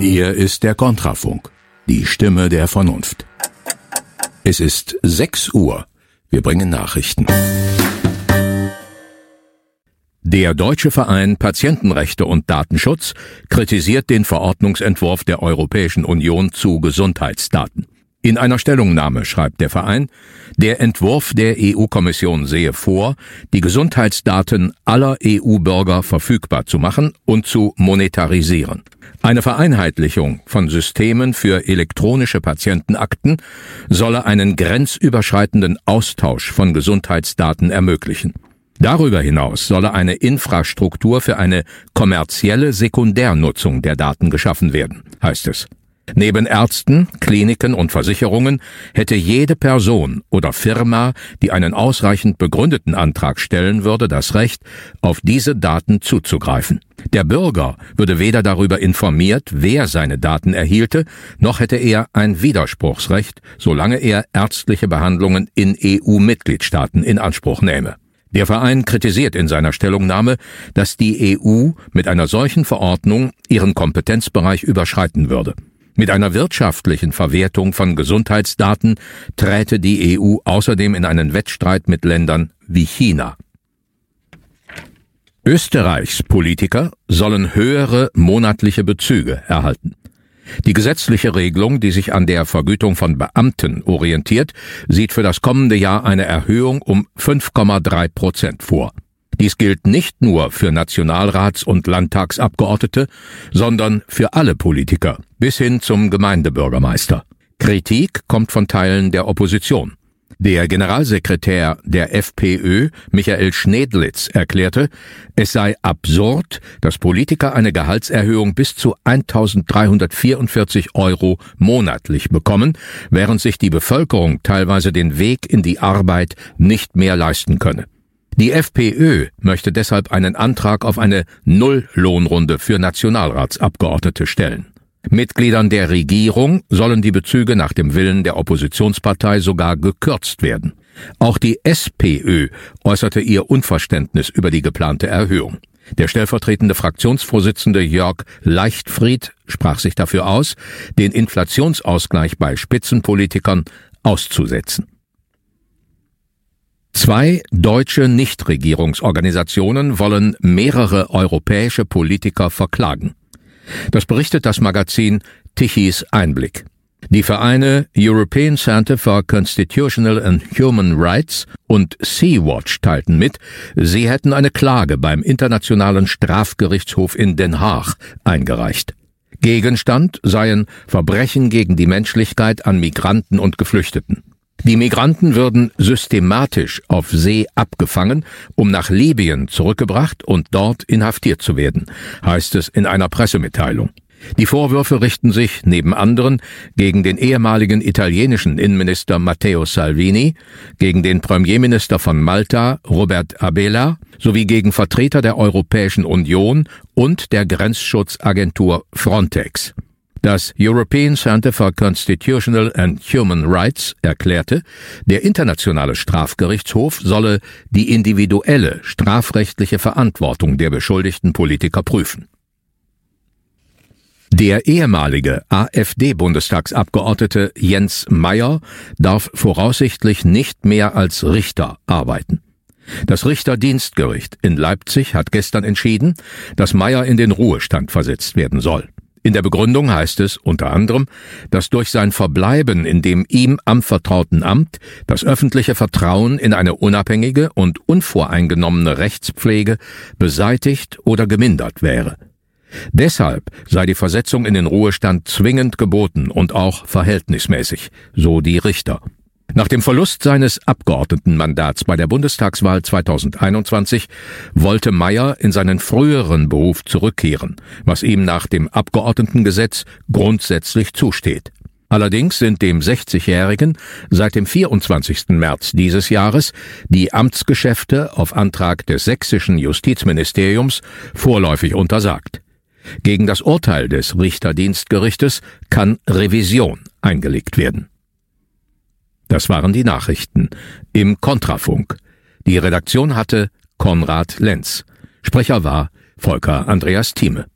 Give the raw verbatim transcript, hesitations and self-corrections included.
Hier ist der Kontrafunk, die Stimme der Vernunft. Es ist sechs Uhr. Wir bringen Nachrichten. Der Deutsche Verein Patientenrechte und Datenschutz kritisiert den Verordnungsentwurf der Europäischen Union zu Gesundheitsdaten. In einer Stellungnahme schreibt der Verein, der Entwurf der E U-Kommission sehe vor, die Gesundheitsdaten aller E U-Bürger verfügbar zu machen und zu monetarisieren. Eine Vereinheitlichung von Systemen für elektronische Patientenakten solle einen grenzüberschreitenden Austausch von Gesundheitsdaten ermöglichen. Darüber hinaus solle eine Infrastruktur für eine kommerzielle Sekundärnutzung der Daten geschaffen werden, heißt es. Neben Ärzten, Kliniken und Versicherungen hätte jede Person oder Firma, die einen ausreichend begründeten Antrag stellen würde, das Recht, auf diese Daten zuzugreifen. Der Bürger würde weder darüber informiert, wer seine Daten erhielte, noch hätte er ein Widerspruchsrecht, solange er ärztliche Behandlungen in E U-Mitgliedstaaten in Anspruch nähme. Der Verein kritisiert in seiner Stellungnahme, dass die E U mit einer solchen Verordnung ihren Kompetenzbereich überschreiten würde. Mit einer wirtschaftlichen Verwertung von Gesundheitsdaten träte die E U außerdem in einen Wettstreit mit Ländern wie China. Österreichs Politiker sollen höhere monatliche Bezüge erhalten. Die gesetzliche Regelung, die sich an der Vergütung von Beamten orientiert, sieht für das kommende Jahr eine Erhöhung um fünf Komma drei Prozent vor. Dies gilt nicht nur für Nationalrats- und Landtagsabgeordnete, sondern für alle Politiker, bis hin zum Gemeindebürgermeister. Kritik kommt von Teilen der Opposition. Der Generalsekretär der FPÖ, Michael Schnedlitz, erklärte, es sei absurd, dass Politiker eine Gehaltserhöhung bis zu eintausenddreihundertvierundvierzig Euro monatlich bekommen, während sich die Bevölkerung teilweise den Weg in die Arbeit nicht mehr leisten könne. Die FPÖ möchte deshalb einen Antrag auf eine Null-Lohnrunde für Nationalratsabgeordnete stellen. Mitgliedern der Regierung sollen die Bezüge nach dem Willen der Oppositionspartei sogar gekürzt werden. Auch die SPÖ äußerte ihr Unverständnis über die geplante Erhöhung. Der stellvertretende Fraktionsvorsitzende Jörg Leichtfried sprach sich dafür aus, den Inflationsausgleich bei Spitzenpolitikern auszusetzen. Zwei deutsche Nichtregierungsorganisationen wollen mehrere europäische Politiker verklagen. Das berichtet das Magazin Tichys Einblick. Die Vereine European Centre for Constitutional and Human Rights und Sea-Watch teilten mit, sie hätten eine Klage beim Internationalen Strafgerichtshof in Den Haag eingereicht. Gegenstand seien Verbrechen gegen die Menschlichkeit an Migranten und Geflüchteten. Die Migranten würden systematisch auf See abgefangen, um nach Libyen zurückgebracht und dort inhaftiert zu werden, heißt es in einer Pressemitteilung. Die Vorwürfe richten sich neben anderen gegen den ehemaligen italienischen Innenminister Matteo Salvini, gegen den Premierminister von Malta Robert Abela sowie gegen Vertreter der Europäischen Union und der Grenzschutzagentur Frontex. Das European Centre for Constitutional and Human Rights erklärte, der Internationale Strafgerichtshof solle die individuelle strafrechtliche Verantwortung der beschuldigten Politiker prüfen. Der ehemalige AfD-Bundestagsabgeordnete Jens Meyer darf voraussichtlich nicht mehr als Richter arbeiten. Das Richterdienstgericht in Leipzig hat gestern entschieden, dass Meyer in den Ruhestand versetzt werden soll. In der Begründung heißt es unter anderem, dass durch sein Verbleiben in dem ihm anvertrauten Amt das öffentliche Vertrauen in eine unabhängige und unvoreingenommene Rechtspflege beseitigt oder gemindert wäre. Deshalb sei die Versetzung in den Ruhestand zwingend geboten und auch verhältnismäßig, so die Richter. Nach dem Verlust seines Abgeordnetenmandats bei der Bundestagswahl zweitausendeinundzwanzig wollte Meyer in seinen früheren Beruf zurückkehren, was ihm nach dem Abgeordnetengesetz grundsätzlich zusteht. Allerdings sind dem sechzigjährigen seit dem vierundzwanzigsten März dieses Jahres die Amtsgeschäfte auf Antrag des sächsischen Justizministeriums vorläufig untersagt. Gegen das Urteil des Richterdienstgerichtes kann Revision eingelegt werden. Das waren die Nachrichten im Kontrafunk. Die Redaktion hatte Konrad Lenz. Sprecher war Volker Andreas Thieme.